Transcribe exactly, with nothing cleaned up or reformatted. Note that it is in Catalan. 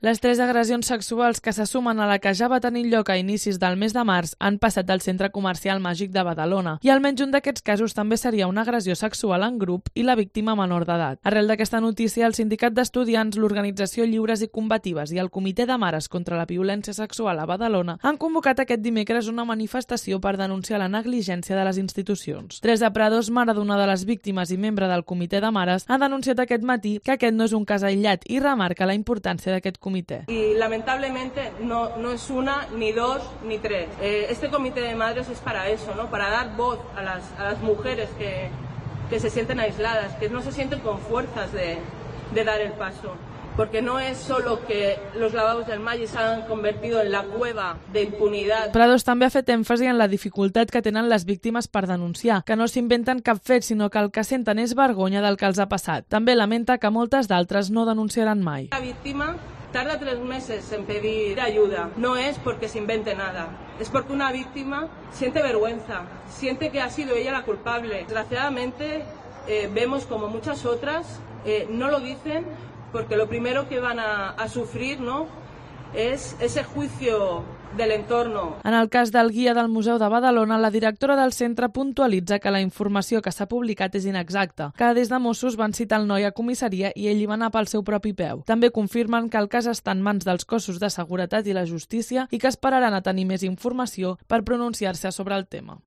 Les tres agressions sexuals que se sumen a la que ja va tenir lloc a inicis del mes de març han passat al centre comercial Màgic de Badalona i almenys un d'aquests casos també seria una agressió sexual en grup i la víctima menor d'edat. Arrel d'aquesta notícia, el Sindicat d'Estudiants, l'Organització Lliures i Combatives i el Comitè de Mares contra la Violència Sexual a Badalona han convocat aquest dimecres una manifestació per denunciar la negligència de les institucions. Teresa Prados, mare d'una de les víctimes i membre del Comitè de Mares, ha denunciat aquest matí que aquest no és un cas aïllat i remarca la importància d'aquest comitè. Y lamentablemente no, no es una, ni dos, ni tres. Eh, este comité de madres es para eso, ¿no? Para dar voz a las, a las mujeres que, que se sienten aisladas, que no se sienten con fuerzas de, de dar el paso. Porque no es solo que los lavabos del Maggi se han convertido en la cueva de impunidad. Prados també ha fet èmfasi en la dificultat que tenen les víctimes per denunciar, que no s'inventen cap fet, sinó que el que senten és vergonya del que els ha passat. També lamenta que moltes d'altres no denunciaran mai. La víctima tarda tres meses en pedir ayuda. No es porque se invente nada. Es porque una víctima siente vergüenza, siente que ha sido ella la culpable. Desgraciadamente eh, vemos como muchas otras eh, no lo dicen porque lo primero que van a, a sufrir, ¿no?, és ese juicio del entorno. En el cas del guia del Museu de Badalona, la directora del centre puntualitza que la informació que s'ha publicat és inexacta, que des de Mossos van citar el noi a comissaria i ell hi va anar pel seu propi peu. També confirmen que el cas està en mans dels cossos de seguretat i la justícia i que esperaran a tenir més informació per pronunciar-se sobre el tema.